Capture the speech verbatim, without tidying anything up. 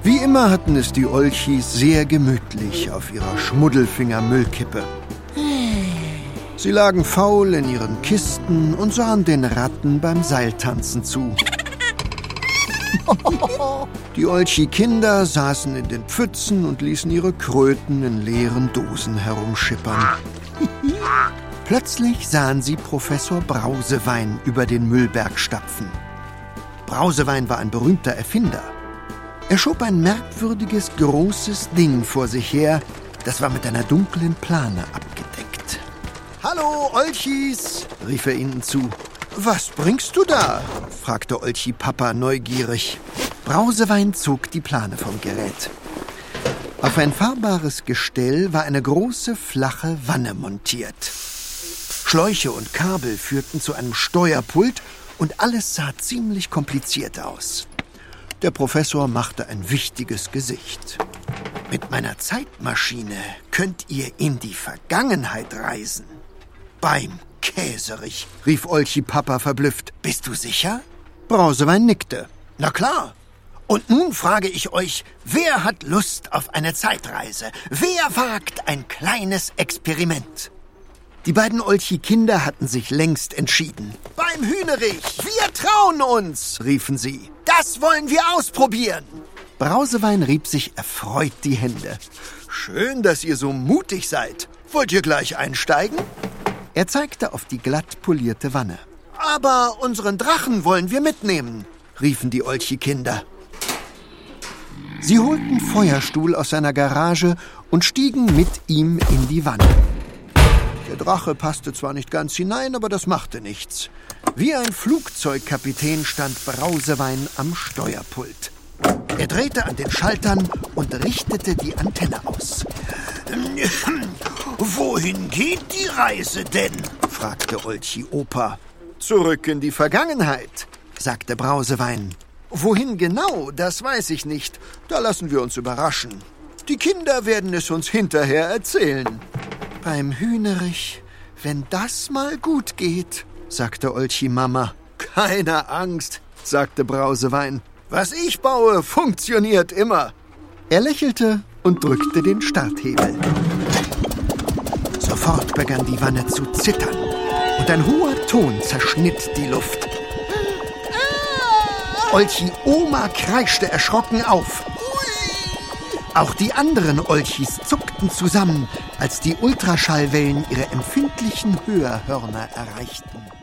Wie immer hatten es die Olchis sehr gemütlich auf ihrer Schmuddelfinger-Müllkippe. Sie lagen faul in ihren Kisten und sahen den Ratten beim Seiltanzen zu. Die Olchi-Kinder saßen in den Pfützen und ließen ihre Kröten in leeren Dosen herumschippern. Plötzlich sahen sie Professor Brausewein über den Müllberg stapfen. Brausewein war ein berühmter Erfinder. Er schob ein merkwürdiges, großes Ding vor sich her, das war mit einer dunklen Plane abgedeckt. »Hallo, Olchis«, rief er ihnen zu. »Was bringst du da?« fragte Olchi-Papa neugierig. Brausewein zog die Plane vom Gerät. Auf ein fahrbares Gestell war eine große, flache Wanne montiert. Schläuche und Kabel führten zu einem Steuerpult und alles sah ziemlich kompliziert aus. Der Professor machte ein wichtiges Gesicht. »Mit meiner Zeitmaschine könnt ihr in die Vergangenheit reisen.« »Beim Käserich«, rief Olchi-Papa verblüfft. »Bist du sicher?« Brausewein nickte. »Na klar. Und nun frage ich euch, wer hat Lust auf eine Zeitreise? Wer wagt ein kleines Experiment?« Die beiden Olchi-Kinder hatten sich längst entschieden. »Beim Hühnerich! Wir trauen uns!« riefen sie. »Das wollen wir ausprobieren!« Brausewein rieb sich erfreut die Hände. »Schön, dass ihr so mutig seid. Wollt ihr gleich einsteigen?« Er zeigte auf die glatt polierte Wanne. »Aber unseren Drachen wollen wir mitnehmen«, riefen die Olchi-Kinder. Sie holten Feuerstuhl aus seiner Garage und stiegen mit ihm in die Wanne. Der Drache passte zwar nicht ganz hinein, aber das machte nichts. Wie ein Flugzeugkapitän stand Brausewein am Steuerpult. Er drehte an den Schaltern und richtete die Antenne aus. »Wohin geht die Reise denn?« fragte Olchi-Opa. »Zurück in die Vergangenheit«, sagte Brausewein. »Wohin genau, das weiß ich nicht. Da lassen wir uns überraschen. Die Kinder werden es uns hinterher erzählen.« »Beim Hühnerich, wenn das mal gut geht«, sagte Olchi-Mama. »Keine Angst«, sagte Brausewein. »Was ich baue, funktioniert immer.« Er lächelte und drückte den Starthebel. Sofort begann die Wanne zu zittern und ein hoher Ton zerschnitt die Luft. Olchi-Oma kreischte erschrocken auf. Auch die anderen Olchis zuckten zusammen, als die Ultraschallwellen ihre empfindlichen Hörhörner erreichten.